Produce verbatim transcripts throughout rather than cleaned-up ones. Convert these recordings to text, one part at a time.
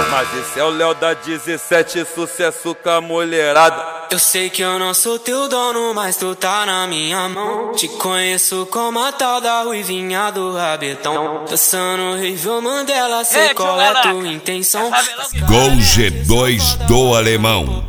Mas esse é o Léo da dezessete, sucesso com a mulherada. Eu sei que eu não sou teu dono, mas tu tá na minha mão. Te conheço como a tal da ruivinha do rabetão. Dançando Rivel Mandela, sei qual é tua intenção. Gol G dois do Alemão.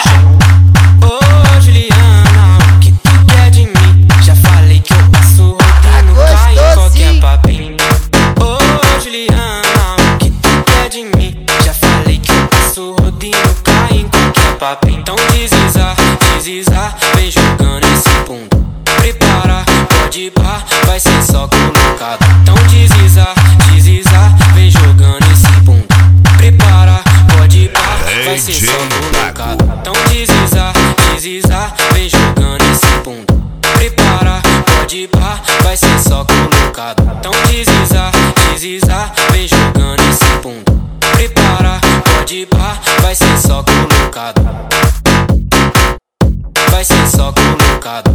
Ô Juliana, o que tu quer de mim? Já falei que eu passo rodando, cai em qualquer papinho. Ô Juliana, o que tu quer de mim? Já falei que eu passo rodando, cai em qualquer papinho. Então deslizar, deslizar, vem jogando esse bundão. Prepara, pode ir pá, vai ser só colocado. Então deslizar, deslizar, vem jogando esse bundão. Prepara, pode ir pá, vai ser só colocado. Então deslizar, deslizar, vem jogando esse bundão. Prepara, pode ir pá, vai ser só colocado. Então deslizar, deslizar, vem jogando esse bundão. Prepara, pode ir pá, vai ser só colocado. Vai ser só colocado.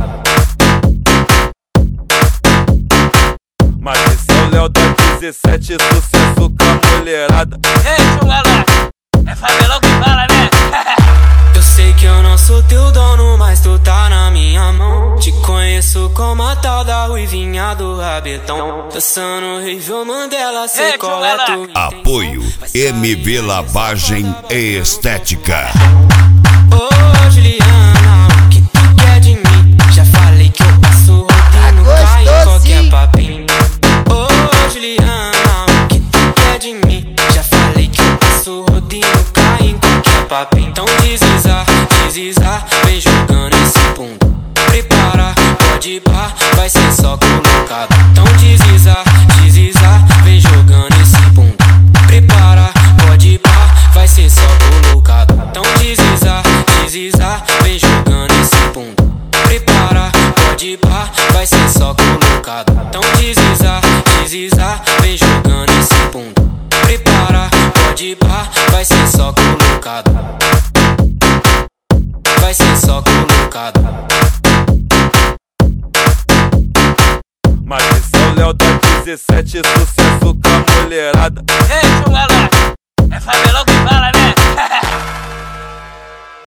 Mas esse é o Léo da dezessete, sucesso com a mulherada. Ei, Chulala, é favelão que fala, né? Eu sei que eu não sou teu dono, mas tu tá na minha mão. Te conheço como a tal da ruivinha do rabetão. Dançando Rivel Mandela, sei Ei, qual é tua intenção. Apoio M V Lavagem e Estética. Ô Juliana, o que tu quer de mim? Já falei que eu passo rodando, cai em qualquer papinho. Ô Juliana, o que tu quer de mim? Já falei que eu passo rodando, cai em qualquer papinho. Então deslizar, deslizar, vem jogando esse bundão. Prepara, pode ir pá, vai ser só colocado. Então deslizar, deslizar, vem jogando esse bundão. Prepara, pode ir pá, vai ser só colocado. Então deslizar, deslizar, vem jogando esse bundão. Prepara, pode ir pá, vai ser só colocado. Então deslizar, deslizar, vem jogando esse bundão. Prepara, pode ir pá, vai ser só colocado. Vai ser só colocado. Mas esse é o Léo da dezessete, sucesso com a mulherada. Ei, Chulala, é favelão que fala, né?